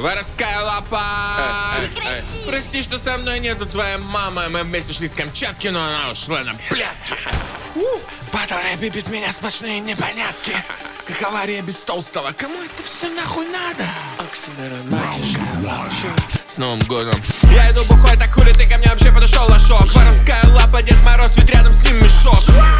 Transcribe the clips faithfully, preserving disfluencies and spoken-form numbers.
Воровская лапа. Прекрати. Прости, что со мной нету твоей мамы. Мы вместе шли с Камчатки, но она ушла на блядки. Батл рэпы без меня сплошные непонятки. Как авария без толстого. Кому это все нахуй надо? С Новым годом. Я иду бухой, так хули ты ко мне вообще подошел, лошок. Воровская лапа, Дед Мороз, ведь рядом с ним мешок.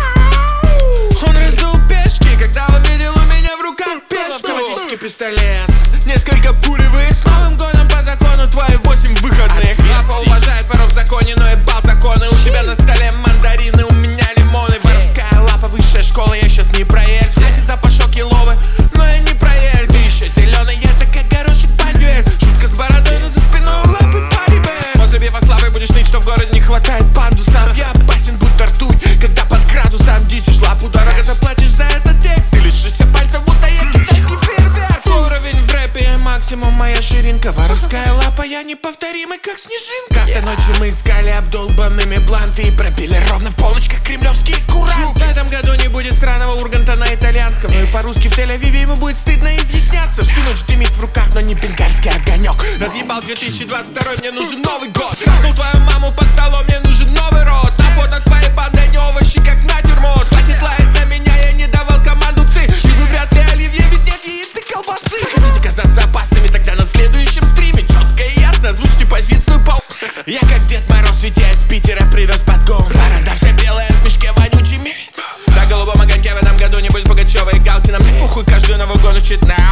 Он раздул пешки, когда увидел у меня в руках пешку. Автоматический пистолет, несколько пулевых. С Новым годом по закону твои восемь выходных. Лапа уважает воров в законе, но ебал законы. У тебя на столе мандарины, у меня лимоны. Воровская лапа, высшая школа, я сейчас не про эльф. Взять запашок еловы, но я не про эльф. Ты еще зеленый яйца, как горошек бандюэль. Шутка с бородой, но за спиной у лапы парибель. После бива славы будешь ныть, что в городе не хватает пандусов. Я опасен, будто ртуть, когда под градусом десишь лапу. Дорого заплатишь за этот текст. Ты лишишься пальцев, будто я китайский фейерверк. Уровень в рэпе, максимум моя ширинка. Воровская лапа, я неповторимый, как снежинка. Как-то ночью мы искали обдолбанными бланты и пробили ровно в полночь, как кремлевские куранты. В этом году не будет сраного Урганта на итальянском, но и по-русски в Тель-Авиве ему будет стыдно изъясняться. Всю ночь дымит в руках, но не бенгальский огонек. Разъебал две тысячи двадцать второй, мне нужен Новый год. Разнул твою маму под столом, мне нужен новый рот. На фото твоей банды не овощи, как натюрморт. Хватит лаять на меня, я не давал команду ци. И вы вряд ли оливье, ведь нет яиц и колбасы. Хотите казаться опасными, тогда на следующем стриме четко и ясно озвучьте позицию по... Я как Дед Мороз, ведь я из Питера привез подгон. Борода вся белая, в мешке вонючими. На голубом огоньке в этом году не будет Пугачева и Галкина. Мне похуй, каждую Новый год учит на...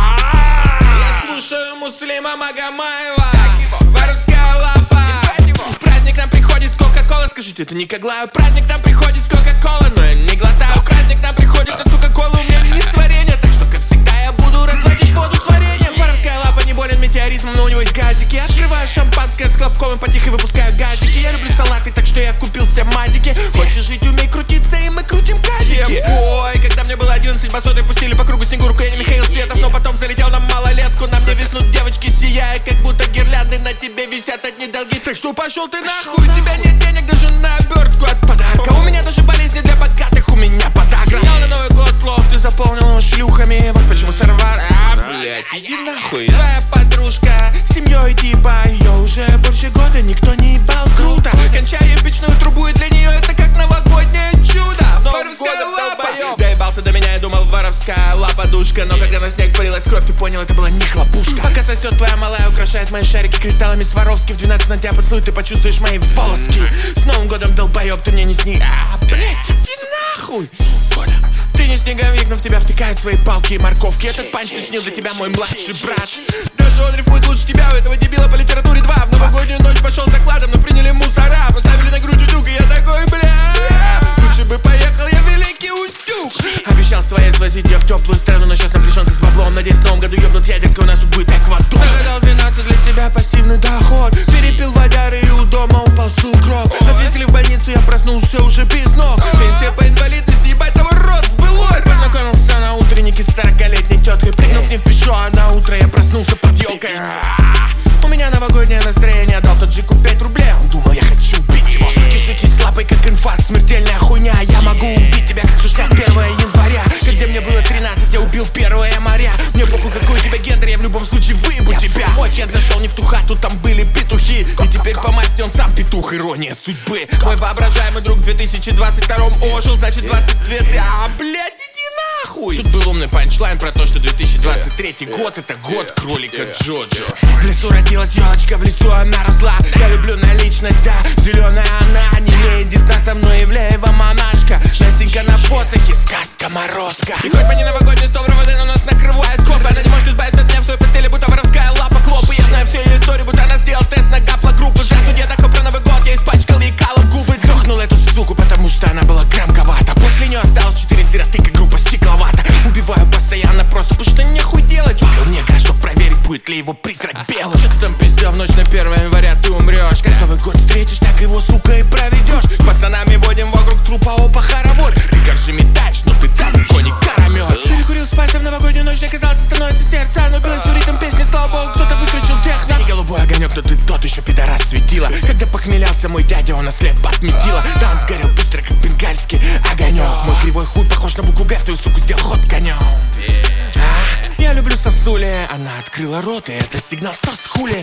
Я слушаю Муслима Магомаева. Воровская лапа. В праздник нам приходит с Кока-Кола. Скажите, это не Коглаю. Праздник нам приходит с Кока-Кола, но я не глотаю. Праздник нам приходит от Кока-Колы. У меня не сварение, так что, как всегда, я буду разводить воду с вареньем. Воровская лапа не болен метеоризмом, но у него есть газики. Открываю шампанское с хлопком и потихо выпускаю газики. Я люблю салаты, так что я купил себе мазики. Хочешь жить, умей крутиться, и мы крутим газики. Ой, когда мне было одиннадцать, басоты пустили по кругу Снегурку. Я не Михаил Светов, но потом залетел на малолетку. На мне виснут девочки, сияя, как будто гирлянды на тебе висят одни долги. Так что пошел ты нахуй, у тебя нет денег даже на обертку от подарка. У меня даже болезни для богатых, у меня подагра. Снял на Новый год плов, ты заполнил его шлюхами. Вот почему сорвал, а, блять, иди нахуй. Твоя подружка, с семьей типа, ее уже больше года никто не ебал, круто. Кончая печную трубу, и для нее это как новогоднее чудо. Воровская лапа. Доебался до меня, я думал, воровская лапа душка. Но когда на снег полилась кровь, ты понял, это была не хлопушка. Пока сосет твоя малая, украшает мои шарики кристаллами Сваровски. В двенадцать на тебя поцелуй, ты почувствуешь мои волоски. С Новым годом, долбоеб, ты мне не сни. А, блять, иди нахуй. С Новым годом. Ты не снеговик, но в тебя втыкают свои палки и морковки. Этот панч сочинил для тебя мой младший брат. Даже он рифмует лучше тебя, у этого дебила по литературе два. В новогоднюю ночь пошел с закладом, но приняли мусора. Поставили на грудь утюг, и я такой, бля. Лучше бы поехал я в Великий Устюг. Обещал своей свозить ее в теплую страну, но сейчас напряженка с баблом. Надеюсь, в Новом году ебнут ядеркой, у нас тут будет Эквадор. Загадал двенадцать для себя пассивный доход. Перепил водяры и у дома упал сугроб. Отвезли в больницу, я проснулся уже без ног. Пенсия по инвалидности, ебать того рот сбылось. Познакомился на утреннике с сорокалетней теткой. Прыгнул к ней в плечо, а на утро я проснулся под елкой. У меня новогоднее настроение, дал таджику пять рублей. Он думал, я хочу убить его. Шутки шутить с лапой, как инфаркт, смертельная хуйня. Я могу убить тебя, как сушняк первого января. Когда мне было тринадцать, я убил первое моря. Мне похуй, какой у тебя гендер, я в любом случае выебу тебя. Мой отец зашел не в ту хату, там были петухи. И теперь по масти он сам петух, ирония судьбы. Мой воображаемый друг в две тысячи двадцать втором ожил, значит двадцать лет. А, блядь, иди нахуй. Тут был умный панчлайн про то, что две тысячи двадцать третий год это год кролика Джоджо. В лесу родилась елочка, в лесу она росла. Я люблю наличность, да, зеленая она. Не имеет десна со мной, Ивлеева монашка. Настенька на посохе, сказка Морозко. И хоть бы не новогодний стол воды, но нас накрывает копы. Она не может избавиться от меня в своей постели, будто воровская лапа клопы. Я знаю всю ее историю, будто она сделала тест на гаплогруппу. Здравствуй, я такой про Новый год, я испачкал ей калом губы. Грохнул эту суку, потому что она была громковата. После нее осталось четыре сироты, как группа Стекловата. Убиваю постоянно просто, потому что нехуй делать. Убил негра, чтоб проверить, будет ли его призрак белый. Что ты там пиздел в ночь на первое января, ты умрешь. Как Новый год встретишь, так его, сука, и проведешь. Пацанами водим вокруг трупа, опа, хоровод. Ты горжи метаешь, но ты далеко не карамет. Перекурил спать, а в новогоднюю ночь оказался, становится сердце. Но билось в ритм песни, слава богу, кто-то выключил техно. Не голубой огонек, но ты тот еще пидорас светила. Когда похмелялся мой дядя, он нас слепо отметила. Да, он сгорел быстро, как бенгальский огонек. Мой кривой хуй похож на букву Г, в твою суку сделал ход конем. А? Я люблю сосу косули. Она открыла рот, и это сигнал сос хули.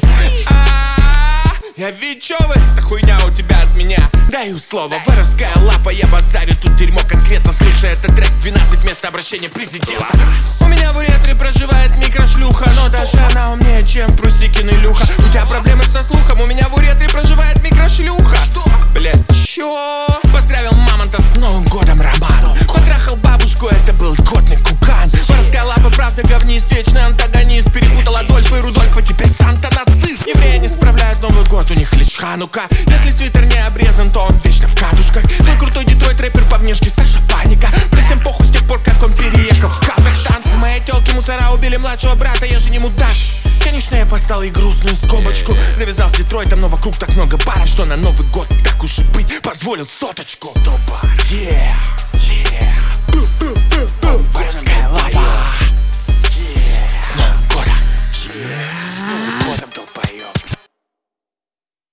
Я ведь чё вы? Это хуйня у тебя от меня. Даю слово, воровская лапа, я базарю тут дерьмо конкретно. Слушай, это трек двенадцать, место обращения президента. У меня в уретре проживает микрошлюха, но даже она умнее, чем Прусикин Илюха. У тебя проблемы со слухом, у меня в уретре проживает микрошлюха. Что? Блять, чё? Поздравил мамонта с Новым годом Роман. Потрахал бабушку, это был годный кукан. Воровская лапа, правда говнист, вечный антагонист. Перепутал Адольфа и Рудольфа, теперь Санта-нацист. Евреи не справляют Новый год, у них лишь Ханука. Если свитер не обрезан, то он вечно в катушках. Твой крутой Детройт рэпер по внешке Саша Паника. Да всем похуй с тех пор, как он переехал в Казахстан. У моей тёлки мусора убили младшего брата, я же не мудак. Конечно, я поставил и грустную скобочку. Завязал с Детройтом, но вокруг так много баров, что на Новый год, так уж и быть, позволил соточку. Сто бар, yeah, yeah.